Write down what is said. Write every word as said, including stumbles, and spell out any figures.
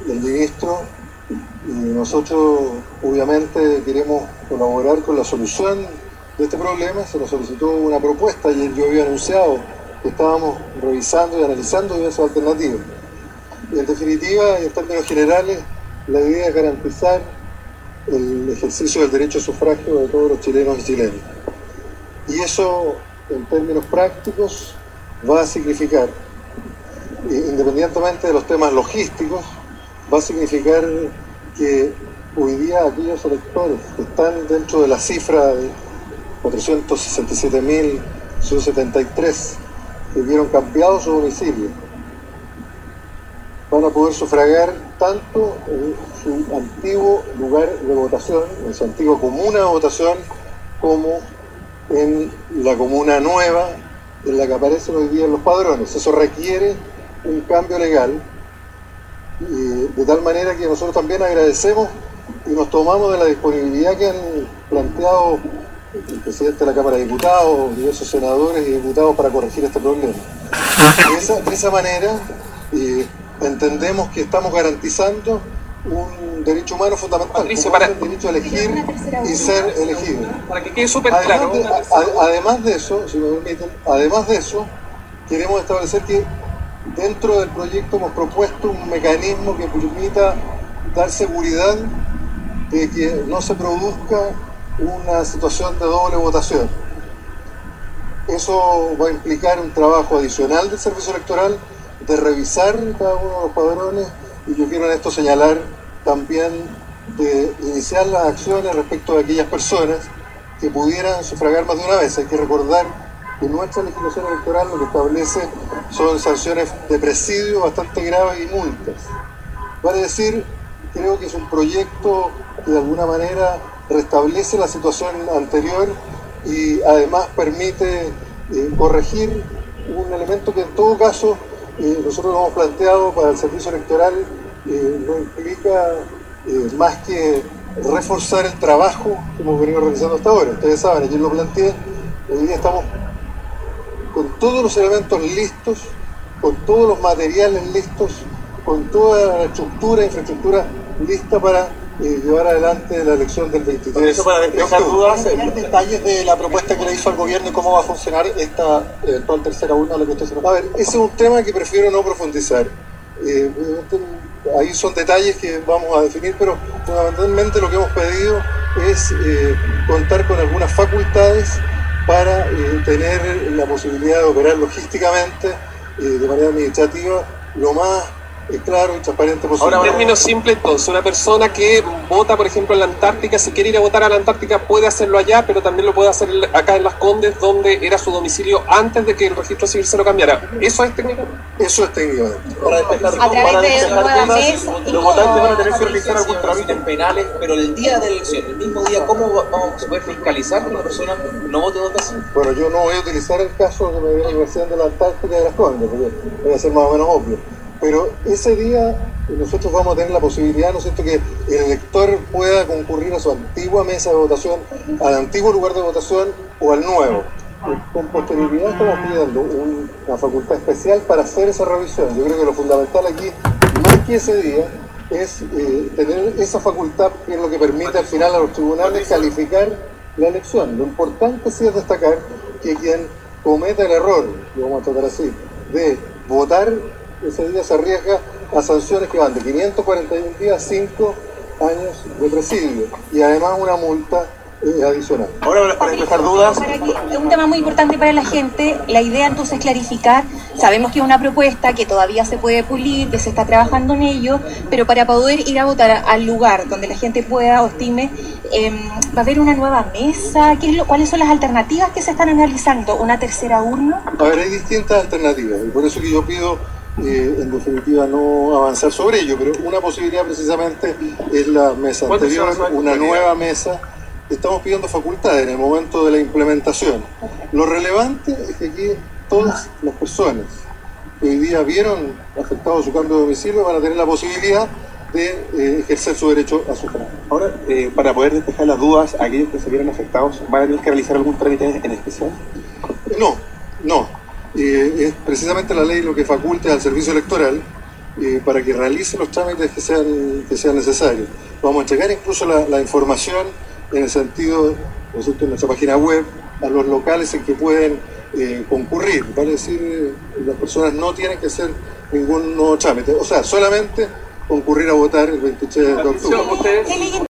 el ministro, y nosotros obviamente queremos colaborar con la solución de este problema. Se nos solicitó una propuesta y yo había anunciado que estábamos revisando y analizando diversas alternativas. Y en definitiva, y en términos generales, la idea es garantizar el ejercicio del derecho a sufragio de todos los chilenos y chilenas. Y eso, en términos prácticos, va a significar, independientemente de los temas logísticos, va a significar que hoy día aquellos electores que están dentro de la cifra de cuatrocientos sesenta y siete mil setenta y tres que vieron cambiado su domicilio, van a poder sufragar tanto en su antiguo lugar de votación, en su antigua comuna de votación, como en la comuna nueva en la que aparecen hoy día los padrones. Eso requiere un cambio legal, y de tal manera que nosotros también agradecemos y nos tomamos de la disponibilidad que han planteado el presidente de la Cámara de Diputados, diversos senadores y diputados para corregir este problema. De esa, de esa manera eh, entendemos que estamos garantizando un derecho humano fundamental, Patricio, como para... es el derecho a elegir y ser elegido. Para que quede súper Además claro. de, a, además de eso, si me permiten, además de eso, queremos establecer que dentro del proyecto hemos propuesto un mecanismo que permita dar seguridad de que no se produzca una situación de doble votación. Eso va a implicar un trabajo adicional del servicio electoral, de revisar cada uno de los padrones, y yo quiero en esto señalar también de iniciar las acciones respecto de aquellas personas que pudieran sufragar más de una vez. Hay que recordar que nuestra legislación electoral lo que establece son sanciones de presidio bastante graves y multas. Vale decir, creo que es un proyecto que de alguna manera restablece la situación anterior y además permite eh, corregir un elemento que en todo caso eh, nosotros lo hemos planteado para el servicio electoral, eh, no implica eh, más que reforzar el trabajo que hemos venido realizando hasta ahora. Ustedes saben, ayer lo planteé, hoy día estamos con todos los elementos listos, con todos los materiales listos, con toda la estructura, infraestructura lista para eh, llevar adelante la elección del veintitrés. Eso para despejar dudas, tener detalles de la propuesta que le hizo al gobierno y cómo va a funcionar esta eventual tercera urna a la que usted se nos... A ver, ese es un tema que prefiero no profundizar. Eh, ahí son detalles que vamos a definir, pero fundamentalmente lo que hemos pedido es eh, contar con algunas facultades para eh, tener la posibilidad de operar logísticamente, eh, de manera administrativa, lo más eh, claro y transparente posible. Ahora, en términos simples, entonces, una persona que vota, por ejemplo, en la Antártica, si quiere ir a votar a la Antártica, puede hacerlo allá, pero también lo puede hacer acá en Las Condes, donde era su domicilio antes de que el registro civil se lo cambiara. ¿Eso es técnico? Eso es técnicamente. Para despejar, A través para de despejar nuevas temas, mesas, los votantes van a tener que realizar algún en trámite. penales, pero el día de la elección, el mismo día, ¿cómo va- vamos a poder fiscalizar que una persona no vote dos veces? Bueno, yo no voy a utilizar el caso que me dio la Universidad de la Antártica de Las Condes, porque debe ser más o menos obvio. Pero ese día nosotros vamos a tener la posibilidad, ¿no es cierto?, que el elector pueda concurrir a su antigua mesa de votación, al antiguo lugar de votación o al nuevo. Con posterioridad estamos pidiendo un- una facultad especial para hacer esa revisión. Yo creo que lo fundamental aquí, más que ese día, es eh, tener esa facultad, que es lo que permite al final a los tribunales calificar la elección. Lo importante sí es destacar que quien cometa el error, lo vamos a tratar así, de votar ese día se arriesga a sanciones que van de quinientos cuarenta y un días a cinco años de presidio y además una multa eh, adicional. Ahora, para despejar dudas, Para que- es un tema muy importante para la gente. La idea entonces es clarificar. Sabemos que es una propuesta que todavía se puede pulir, que se está trabajando en ello, pero para poder ir a votar a- al lugar donde la gente pueda o estime, eh, ¿va a haber una nueva mesa? ¿Qué es lo, ¿Cuáles son las alternativas que se están analizando? ¿Una tercera urna? A ver, hay distintas alternativas y por eso que yo pido eh, en definitiva no avanzar sobre ello, pero una posibilidad precisamente es la mesa ¿Cuántas anterior, son las una posibilidades? nueva mesa. Estamos pidiendo facultades en el momento de la implementación. Lo relevante es que aquí todas las personas que hoy día vieron afectado su cambio de domicilio van a tener la posibilidad de eh, ejercer su derecho a sufragio. ahora eh, para poder despejar las dudas, aquellos que se vieron afectados, ¿van a tener que realizar algún trámite en especial? No, no. Eh, es precisamente la ley lo que faculta al servicio electoral eh, para que realice los trámites que sean, que sean necesarios. Vamos a entregar incluso la, la información en el sentido, ¿no es cierto?, en nuestra página web, a los locales en que pueden eh, concurrir, vale decir, eh, las personas no tienen que hacer ningún nuevo trámite, o sea, solamente concurrir a votar el veintitrés de octubre. Ustedes